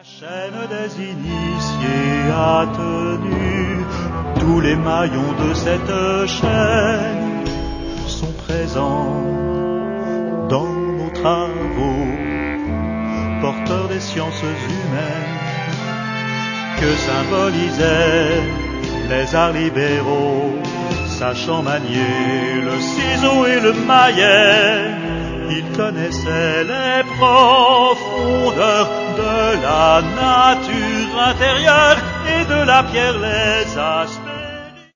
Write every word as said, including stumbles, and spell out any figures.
chaîne des initiés a tenu, tous les maillons de cette chaîne sont présents dans nos travaux, porteurs des sciences humaines, que symbolisaient les arts libéraux, sachant manier le ciseau et le maillet. Ils connaissaient les profondeurs de la nature intérieure et de la pierre les astuces